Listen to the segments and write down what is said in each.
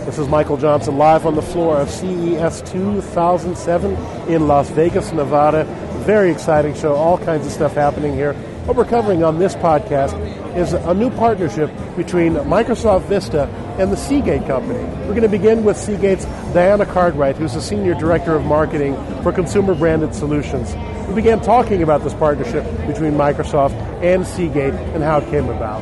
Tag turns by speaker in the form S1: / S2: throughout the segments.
S1: This is Michael Johnson live on the floor of CES 2007 in Las Vegas, Nevada. Very exciting show, all kinds of stuff happening here. What we're covering on this podcast is a new partnership between Microsoft Vista and the Seagate Company. We're going to begin with Seagate's Diana Cartwright, who's the Senior Director of Marketing for Consumer Branded Solutions. We began talking about this partnership between Microsoft and Seagate and how it came about.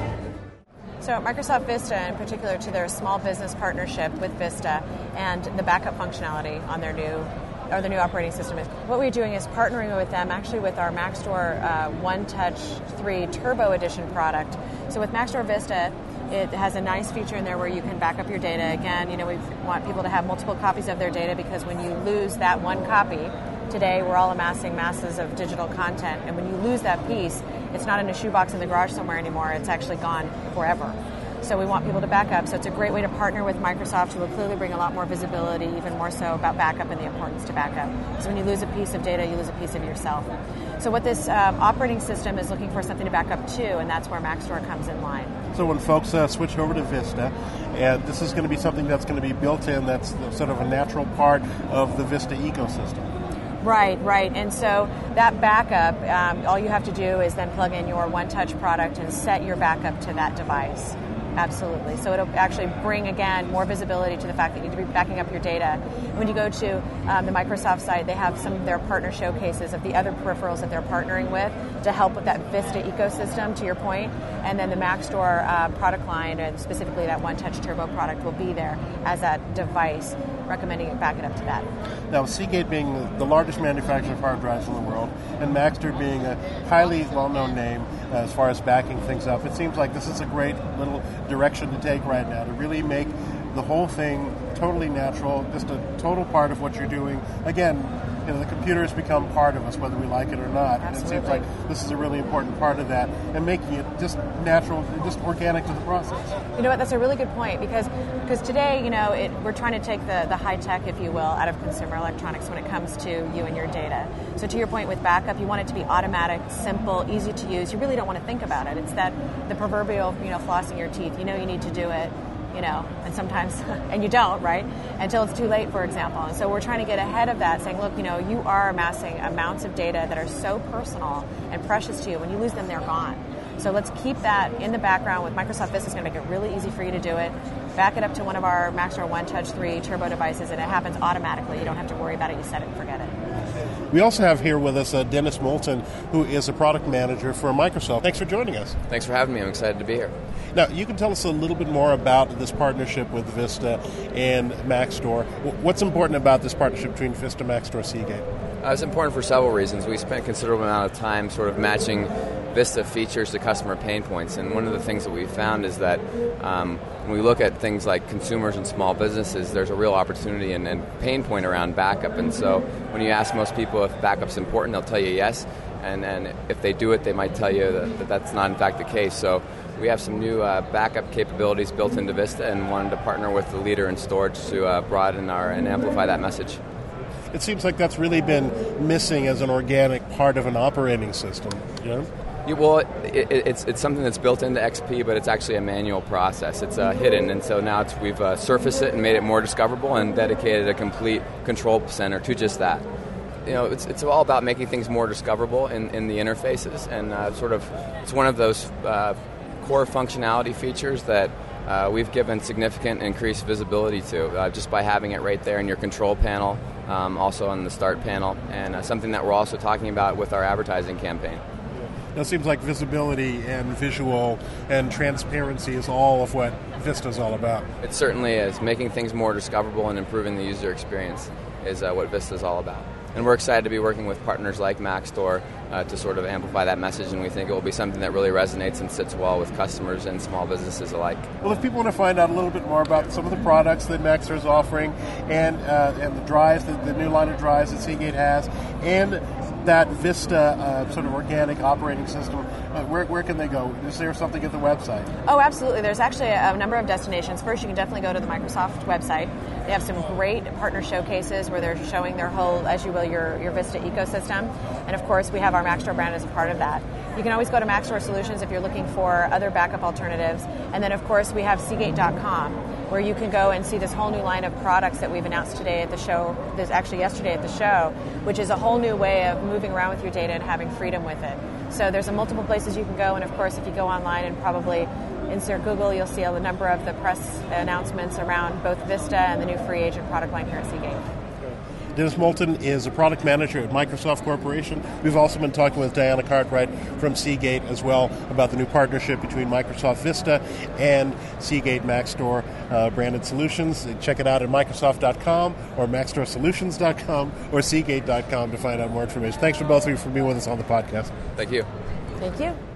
S2: So Microsoft Vista, in particular, to their small business partnership with Vista and the backup functionality on their new operating system. What we're doing is partnering with them actually with our Maxtor OneTouch 3 Turbo Edition product. So with Maxtor Vista, it has a nice feature in there where you can back up your data. Again, we want people to have multiple copies of their data because when you lose that one copy, today we're all amassing masses of digital content, and when you lose that piece, it's not in a shoebox in the garage somewhere anymore, it's actually gone forever. So we want people to back up. So it's a great way to partner with Microsoft, who will clearly bring a lot more visibility, even more so about backup and the importance to backup. So when you lose a piece of data, you lose a piece of yourself. So what this operating system is looking for something to back up to, and that's where Maxtor comes in line.
S1: So when folks switch over to Vista, and this is going to be something that's going to be built in, that's sort of a natural part of the Vista ecosystem.
S2: Right. And so that backup, all you have to do is then plug in your OneTouch product and set your backup to that device. Absolutely. So it'll actually bring, again, more visibility to the fact that you need to be backing up your data. When you go to the Microsoft site, they have some of their partner showcases of the other peripherals that they're partnering with to help with that Vista ecosystem, to your point. And then the Maxtor product line, and specifically that OneTouch Turbo product, will be there as that device, recommending you back it up to that.
S1: Now, Seagate being the largest manufacturer of hard drives in the world, and Maxtor being a highly well-known name as far as backing things up, it seems like this is a great little direction to take right now, to really make the whole thing totally natural, just a total part of what you're doing. Again, the computer has become part of us, whether we like it or not.
S2: Absolutely.
S1: And it seems like this is a really important part of that, and making it just natural, just organic to the process.
S2: You know what? That's a really good point, because today, we're trying to take the high tech, if you will, out of consumer electronics when it comes to you and your data. So to your point with backup, you want it to be automatic, simple, easy to use. You really don't want to think about it. It's the proverbial, flossing your teeth. You need to do it. And sometimes, and you don't, right? Until it's too late, for example. And so we're trying to get ahead of that, saying, look, you are amassing amounts of data that are so personal and precious to you. When you lose them, they're gone. So let's keep that in the background. With Microsoft Vista, it's going to make it really easy for you to do it. Back it up to one of our Maxtor OneTouch 3 Turbo devices, and it happens automatically. You don't have to worry about it. You set it and forget it.
S1: We also have here with us Dennis Moulton, who is a product manager for Microsoft. Thanks for joining us.
S3: Thanks for having me. I'm excited to be here.
S1: Now, you can tell us a little bit more about this partnership with Vista and Maxtor. What's important about this partnership between Vista, Maxtor, Seagate?
S3: It's important for several reasons. We spent a considerable amount of time sort of matching Vista features to customer pain points, and one of the things that we found is that when we look at things like consumers and small businesses, there's a real opportunity and pain point around backup. And so when you ask most people if backup's important, they'll tell you yes, and if they do it, they might tell you that that's not in fact the case. So we have some new backup capabilities built into Vista, and wanted to partner with the leader in storage to broaden and amplify that message.
S1: It seems like that's really been missing as an organic part of an operating system.
S3: Well, it's something that's built into XP, but it's actually a manual process. It's hidden, and so now we've surfaced it and made it more discoverable and dedicated a complete control center to just that. It's all about making things more discoverable in the interfaces, and it's one of those core functionality features that we've given significant increased visibility to just by having it right there in your control panel, also on the start panel, and something that we're also talking about with our advertising campaign.
S1: It seems like visibility and visual and transparency is all of what Vista is all about.
S3: It certainly is. Making things more discoverable and improving the user experience is what Vista is all about. And we're excited to be working with partners like Maxtor to sort of amplify that message, and we think it will be something that really resonates and sits well with customers and small businesses alike.
S1: Well, if people want to find out a little bit more about some of the products that Maxtor is offering and the drives, the new line of drives that Seagate has, and that Vista sort of organic operating system, where can they go? Is there something at the website?
S2: Oh, absolutely. There's actually a number of destinations. First, you can definitely go to the Microsoft website. They have some great partner showcases where they're showing their whole, as you will, your Vista ecosystem. And of course, we have our Maxtor brand as a part of that. You can always go to Maxtor Solutions if you're looking for other backup alternatives. And then, of course, we have Seagate.com. where you can go and see this whole new line of products that we've announced today at the show, yesterday at the show, which is a whole new way of moving around with your data and having freedom with it. So there's multiple places you can go, and of course, if you go online and probably insert Google, you'll see a number of the press announcements around both Vista and the new free agent product line here at Seagate.
S1: Dennis Moulton is a product manager at Microsoft Corporation. We've also been talking with Diana Cartwright from Seagate as well about the new partnership between Microsoft Vista and Seagate MacStore branded solutions. Check it out at Microsoft.com or MacStoreSolutions.com or Seagate.com to find out more information. Thanks for both of you for being with us on the podcast.
S3: Thank you.
S2: Thank you.